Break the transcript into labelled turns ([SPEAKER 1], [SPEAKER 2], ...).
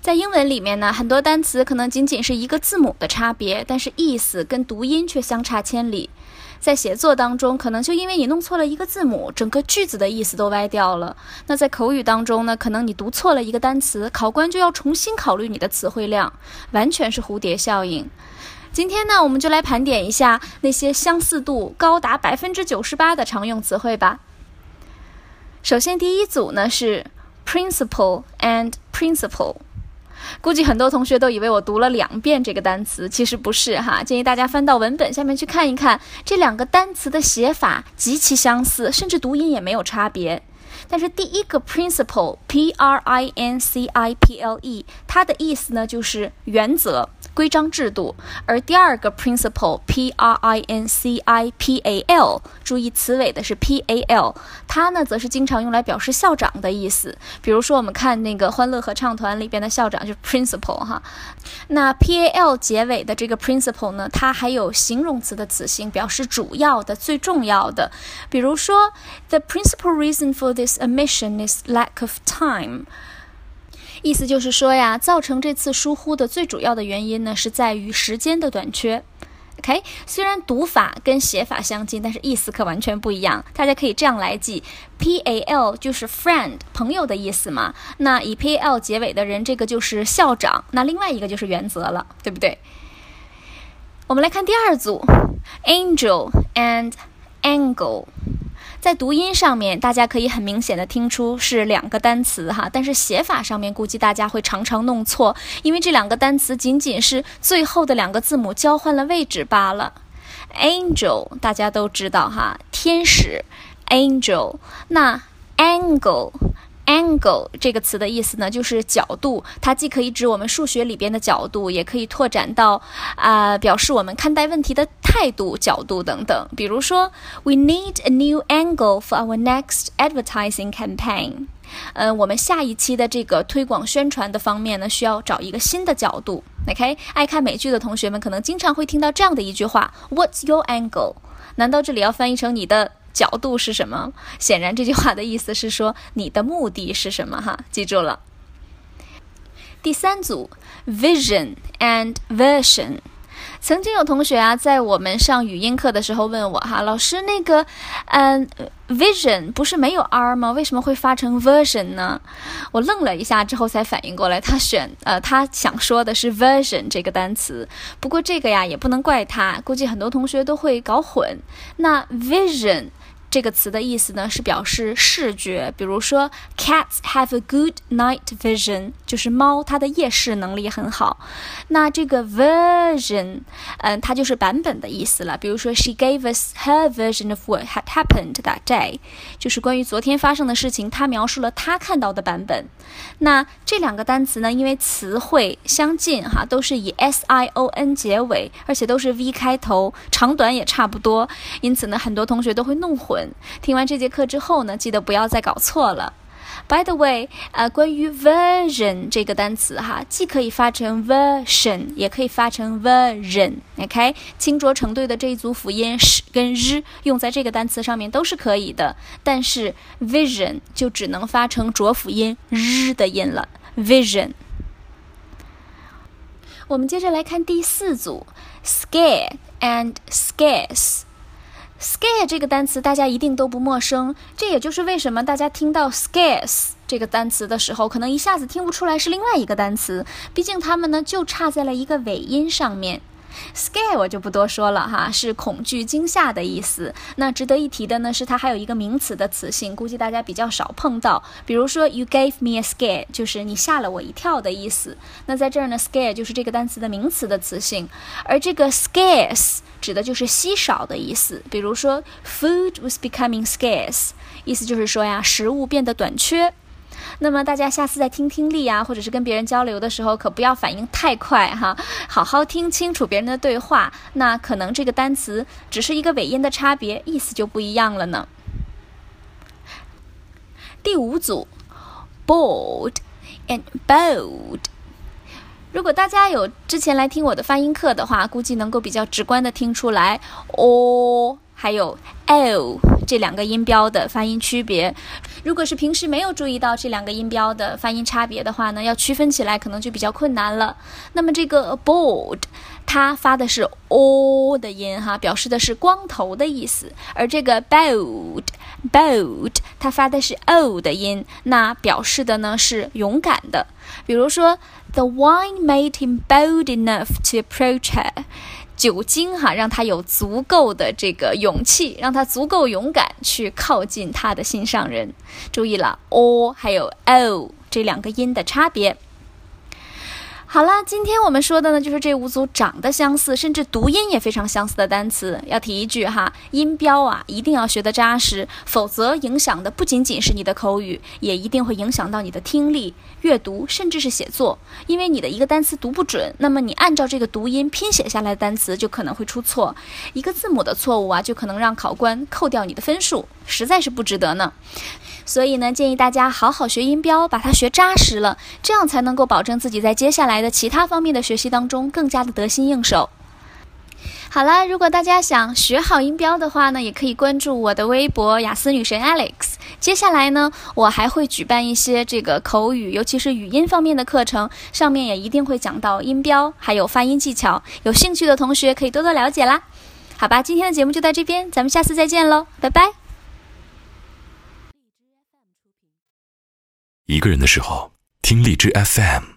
[SPEAKER 1] 在英文里面呢，很多单词可能仅仅是一个字母的差别，但是意思跟读音却相差千里。在写作当中，可能就因为你弄错了一个字母，整个句子的意思都歪掉了。那在口语当中呢，可能你读错了一个单词，考官就要重新考虑你的词汇量，完全是蝴蝶效应。今天呢，我们就来盘点一下那些相似度高达98%的常用词汇吧。首先第一组呢是 principle and principle。估计很多同学都以为我读了2遍这个单词，其实不是哈。建议大家翻到文本下面去看一看，这2个单词的写法极其相似，甚至读音也没有差别。但是第一个 principle P-R-I-N-C-I-P-L-E 它的意思呢就是原则、规章制度，而第二个 principle P-R-I-N-C-I-P-A-L 注意词尾的是 P-A-L 它呢则是经常用来表示校长的意思。比如说我们看那个欢乐合唱团里边的校长就是 principal 哈。那 P-A-L 结尾的这个 principle 呢，它还有形容词的词性，表示主要的、最重要的。比如说 The principal reason for this omission is lack of time， 意思就是说呀，造成这次疏忽的最主要的原因呢，是在于时间的短缺。OK， 虽然读法跟写法相近，但是意思可完全不一样。大家可以这样来记 ，PAL 就是 friend 朋友的意思嘛，那以 PAL 结尾的人，这个就是校长，那另外一个就是原则了，对不对？我们来看第二组 ，angel and angle。在读音上面，大家可以很明显的听出是2个单词哈，但是写法上面估计大家会常常弄错，因为这2个单词仅仅是最后的2个字母交换了位置罢了。Angel 大家都知道哈，天使 Angel， 那 Angle 这个词的意思呢，就是角度，它既可以指我们数学里边的角度，也可以拓展到表示我们看待问题的态度、角度等等。比如说 We need a new angle for our next advertising campaign。我们下一期的这个推广宣传的方面呢，需要找一个新的角度。OK， 爱看美剧的同学们可能经常会听到这样的一句话 What's your angle？ 难道这里要翻译成你的角度是什么？显然这句话的意思是说你的目的是什么哈，记住了。第三组 vision and version。曾经有同学啊，在我们上语音课的时候问我哈，老师那个vision 不是没有 r 吗？为什么会发成 version 呢？我愣了一下之后才反应过来，他想说的是 version 这个单词。不过这个呀也不能怪他，估计很多同学都会搞混。那 vision这个词的意思呢，是表示视觉，比如说 cats have a good night vision， 就是猫它的夜视能力很好。那这个 version它就是版本的意思了，比如说 she gave us her version of what had happened that day， 就是关于昨天发生的事情，她描述了她看到的版本。那这2个单词呢，因为词汇相近哈，都是以 SION 结尾，而且都是 V 开头，长短也差不多，因此呢很多同学都会弄混。听完这节课之后呢，记得不要再搞错了。By the way， 关于 version 这个单词哈，既可以发成 version， 也可以发成 version。OK， 清浊成对的这一组辅音 sh 跟 r 用在这个单词上面都是可以的，但是 vision 就只能发成浊辅音 r 的音了 ，vision。我们接着来看第4组 scare and scarce。Scare 这个单词大家一定都不陌生，这也就是为什么大家听到 scarce 这个单词的时候，可能一下子听不出来是另外一个单词，毕竟它们呢就差在了一个尾音上面。Scare 我就不多说了哈，是恐惧、惊吓的意思。那值得一提的呢是它还有一个名词的词性，估计大家比较少碰到。比如说 You gave me a scare， 就是你吓了我一跳的意思。那在这儿呢 scare 就是这个单词的名词的词性，而这个 scarce 指的就是稀少的意思。比如说 Food was becoming scarce， 意思就是说呀，食物变得短缺。那么大家下次在听听力啊，或者是跟别人交流的时候，可不要反应太快哈，好好听清楚别人的对话，那可能这个单词只是一个尾音的差别，意思就不一样了呢。第5组 bold and bold。如果大家有之前来听我的发音课的话，估计能够比较直观的听出来 o 还有 l 这两个音标的发音区别。如果是平时没有注意到这两个音标的发音差别的话呢，要区分起来可能就比较困难了。那么这个 bald 它发的是 o 的音哈，表示的是光头的意思，而这个 bold 它发的是 o 的音，那表示的呢是勇敢的。比如说 The wine made him bold enough to approach her，酒精让他有足够的这个勇气，让他足够勇敢去靠近他的心上人。注意了 o 还有 o 这两个音的差别。好了，今天我们说的呢，就是这5组长得相似，甚至读音也非常相似的单词。要提一句音标一定要学得扎实，否则影响的不仅仅是你的口语，也一定会影响到你的听力、阅读，甚至是写作。因为你的一个单词读不准，那么你按照这个读音拼写下来的单词就可能会出错，一个字母的错误就可能让考官扣掉你的分数，实在是不值得呢。所以呢，建议大家好好学音标，把它学扎实了，这样才能够保证自己在接下来的其他方面的学习当中更加的得心应手。好了，如果大家想学好音标的话呢，也可以关注我的微博雅思女神 Alex。接下来呢，我还会举办一些这个口语，尤其是语音方面的课程，上面也一定会讲到音标，还有发音技巧。有兴趣的同学可以多多了解啦。好吧，今天的节目就到这边，咱们下次再见喽，拜拜。
[SPEAKER 2] 一个人的时候，听荔枝 FM。